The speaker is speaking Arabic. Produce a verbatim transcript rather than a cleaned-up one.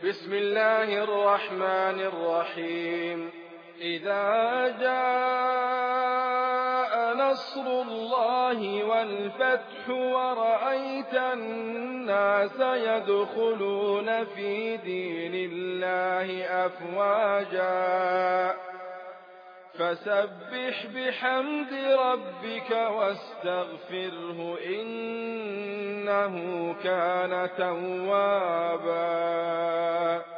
بسم الله الرحمن الرحيم. إذا جاء نصر الله والفتح ورأيت الناس يدخلون في دين الله أفواجا فسبح بحمد ربك واستغفره إنه كان توابا.